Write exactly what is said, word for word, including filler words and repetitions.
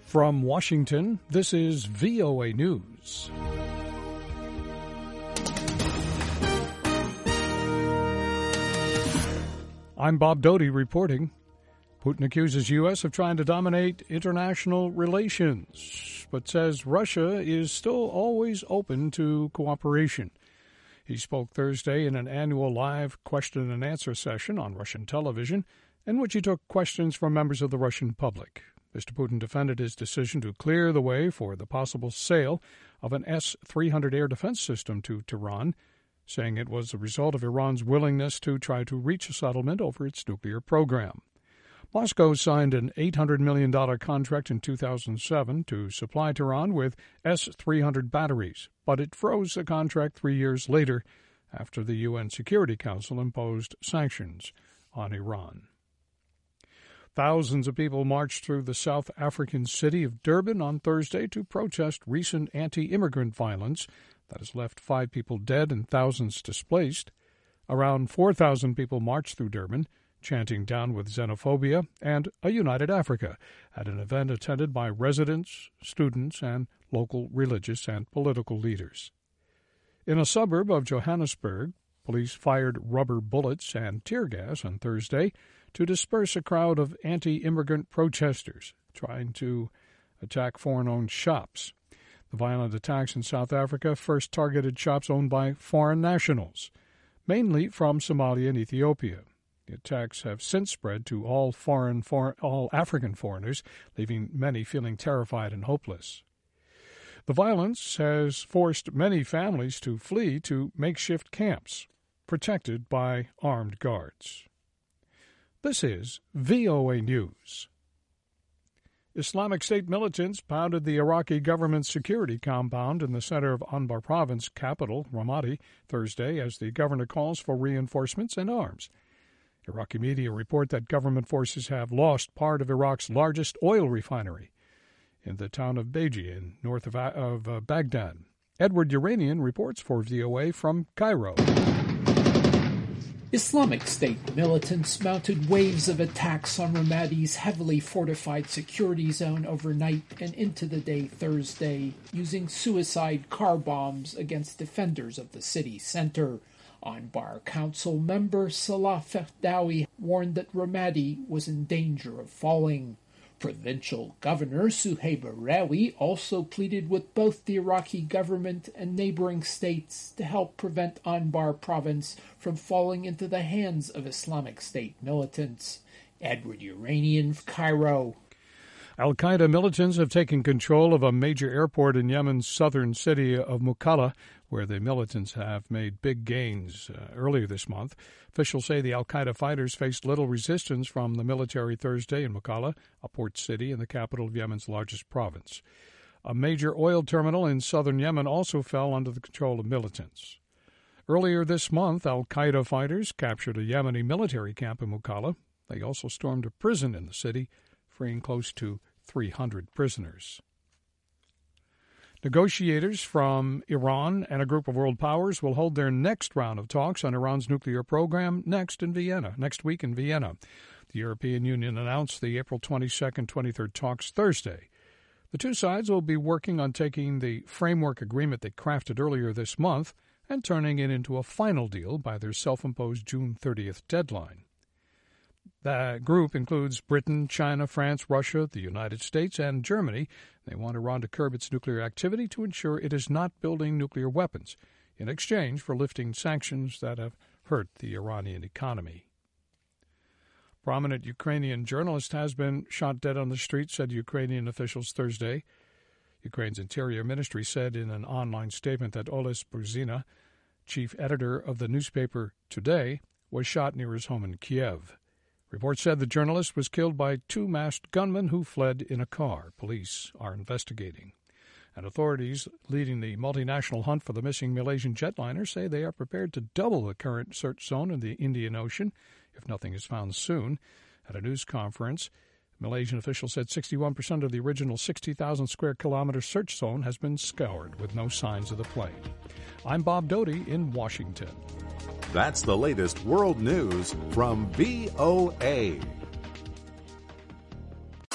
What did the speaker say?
From Washington, this is V O A News. I'm Bob Doty reporting. Putin accuses U S of trying to dominate international relations, but says Russia is still always open to cooperation. He spoke Thursday in an annual live question and answer session on Russian television, in which he took questions from members of the Russian public. Mister Putin defended his decision to clear the way for the possible sale of an S three hundred air defense system to Tehran, saying it was the result of Iran's willingness to try to reach a settlement over its nuclear program. Moscow signed an eight hundred million dollars contract in two thousand seven to supply Tehran with S three hundred batteries, but it froze the contract three years later after the U N Security Council imposed sanctions on Iran. Thousands of people marched through the South African city of Durban on Thursday to protest recent anti-immigrant violence that has left five people dead and thousands displaced. Around four thousand people marched through Durban, chanting "Down with Xenophobia" and "A United Africa" at an event attended by residents, students, and local religious and political leaders. In a suburb of Johannesburg, police fired rubber bullets and tear gas on Thursday to disperse a crowd of anti-immigrant protesters trying to attack foreign-owned shops. The violent attacks in South Africa first targeted shops owned by foreign nationals, mainly from Somalia and Ethiopia. The attacks have since spread to all foreign, foreign, all African foreigners, leaving many feeling terrified and hopeless. The violence has forced many families to flee to makeshift camps, protected by armed guards. This is V O A News. Islamic State militants pounded the Iraqi government's security compound in the center of Anbar province capital, Ramadi, Thursday as the governor calls for reinforcements and arms. Iraqi media report that government forces have lost part of Iraq's largest oil refinery in the town of Beji, north of, of uh, Baghdad. Edward Uranian reports for V O A from Cairo. Islamic State militants mounted waves of attacks on Ramadi's heavily fortified security zone overnight and into the day Thursday, using suicide car bombs against defenders of the city center. Anbar Council member Salah Fehdawi warned that Ramadi was in danger of falling. Provincial Governor Suhaib Arawi also pleaded with both the Iraqi government and neighboring states to help prevent Anbar province from falling into the hands of Islamic State militants. Edward Uranian, Cairo. Al-Qaeda militants have taken control of a major airport in Yemen's southern city of Mukalla, where the militants have made big gains uh, earlier this month. Officials say the al-Qaeda fighters faced little resistance from the military Thursday in Mukalla, a port city in the capital of Yemen's largest province. A major oil terminal in southern Yemen also fell under the control of militants. Earlier this month, al-Qaeda fighters captured a Yemeni military camp in Mukalla. They also stormed a prison in the city, freeing close to three hundred prisoners. Negotiators from Iran and a group of world powers will hold their next round of talks on Iran's nuclear program next in Vienna, next week in Vienna. The European Union announced the April twenty-second, twenty-third talks Thursday. The two sides will be working on taking the framework agreement they crafted earlier this month and turning it into a final deal by their self-imposed June thirtieth deadline. The group includes Britain, China, France, Russia, the United States, and Germany. They want Iran to curb its nuclear activity to ensure it is not building nuclear weapons in exchange for lifting sanctions that have hurt the Iranian economy. Prominent Ukrainian journalist has been shot dead on the street, said Ukrainian officials Thursday. Ukraine's Interior Ministry said in an online statement that Oles Burzina, chief editor of the newspaper Today, was shot near his home in Kiev. Reports said the journalist was killed by two masked gunmen who fled in a car. Police are investigating. And authorities leading the multinational hunt for the missing Malaysian jetliner say they are prepared to double the current search zone in the Indian Ocean if nothing is found soon. At a news conference, Malaysian officials said sixty-one percent of the original sixty thousand square kilometer search zone has been scoured with no signs of the plane. I'm Bob Doty in Washington. That's the latest world news from V O A.